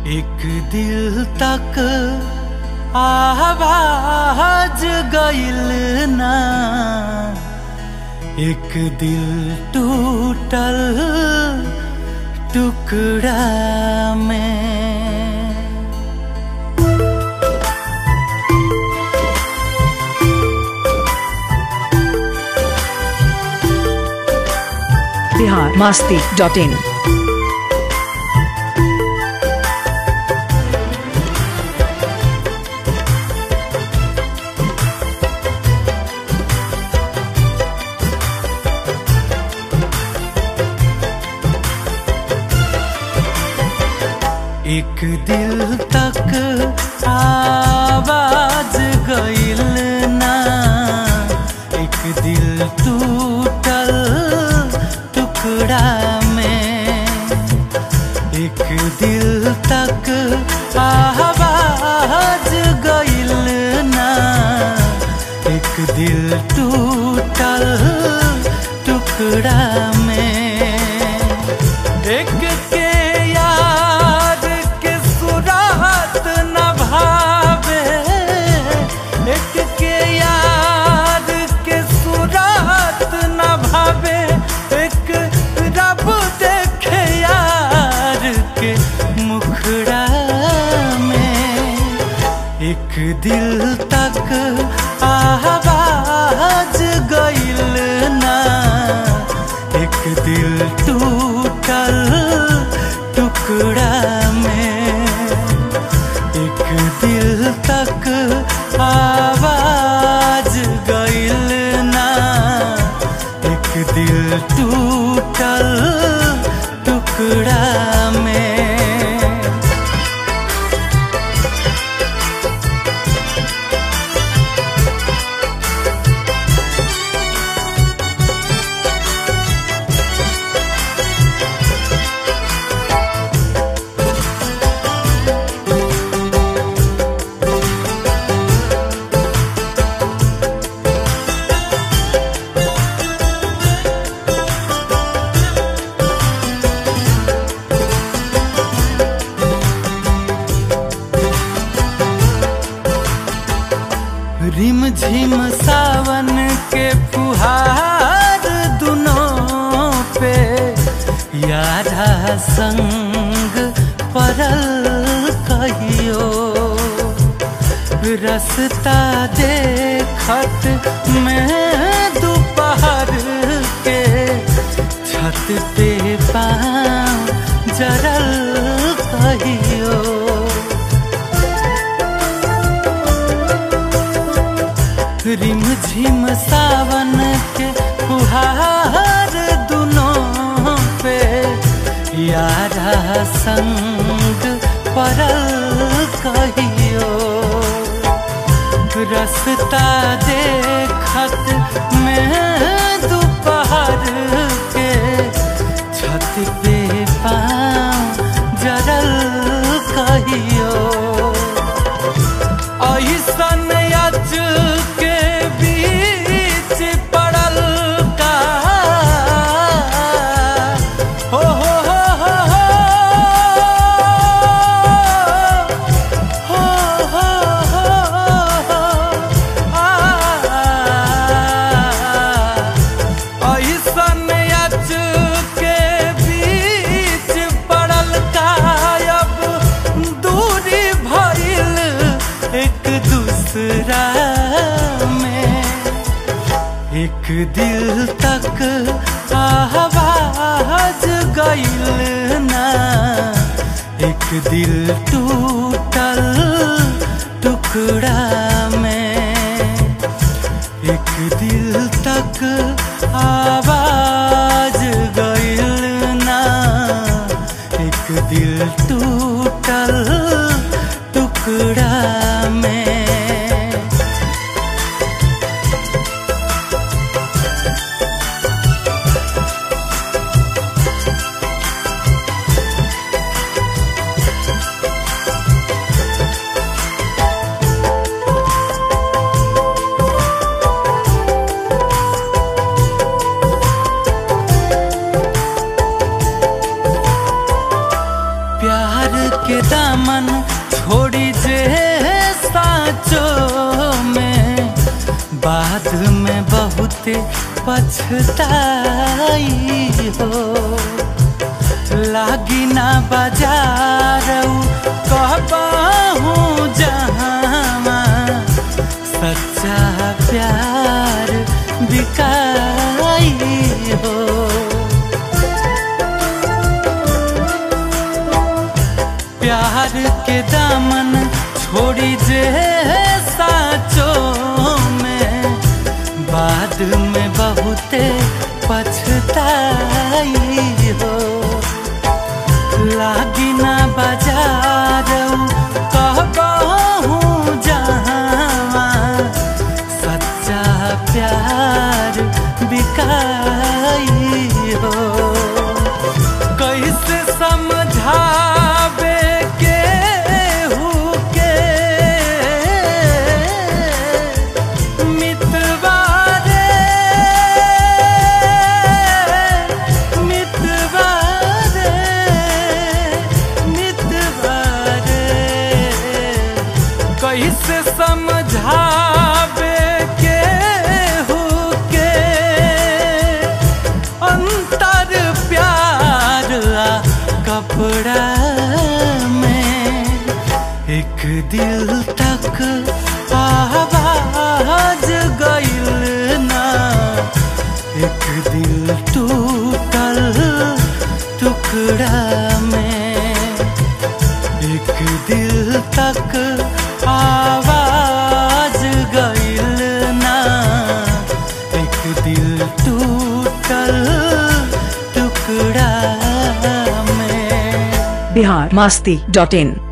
एक दिल तक आवाज गइल ना, एक दिल टूटल टुकड़ा में। biharmasti.in एक दिल तक आवाज गइल ना, एक दिल टूटल टुकड़ा में। एक दिल तक आवाज गइल ना, एक दिल टूटल टुकड़ा में। एक के याद के सुरात न भावे, एक के याद के सुरात न भावे, एक रब देखे यार के मुखड़ा में। एक दिल तक आवाज गइल ना, एक दिल टूटल टुकड़ा में। एक दिल तक आवाज गइल ना, एक दिल टूटल टुकड़ा में। रिम झिम सावन के फुहार दुनों पे, यारा संग परल कहियो। रास्ता देखत में दोपहर के, छत पे पाँव जरल कहियो। रिम झिम सावन के फुहार दुनों पे, यारा संग परल कहियो। रास्ता देखत में दोपहर के, छत पे पाँव जरल कहियो। ऐसन अच के बीच पड़ल का, हो ऐसन अच के बीच पड़ल का। अब दूरी भइल एक दूसरा में। एक दिल तक आवाज गइल ना, एक दिल टूटल टुकड़ा में। एक दिल तक आवाज गइल ना, एक दिल टूटल टुकड़ा में। प्यार के दामन छोड़ी जे साँचो में बाद में बहुत पछताई हो। लागी ना बाजार कहबाहूँ जहाँ सच्चा प्यार बिकाई हो। प्यार के दामन छोड़ी जे साँचो में बाद में बहुत पछताई हो। लागी ना बाजार कहबाहूँ जहाँ सच्चा प्यार बिकाई हो। कैसे समझावे केहू के मितवा रे मितवा रे मितवा रे। कैसे समझावे केहू के अंतर प्यार आ कपड़ा में। एक दिल तक आवाज गइल ना, एक दिल टूटल टुकड़ा में। एक दिल तक आवाज गइल ना, एक दिल टूटल टुकड़ा में। biharmasti.in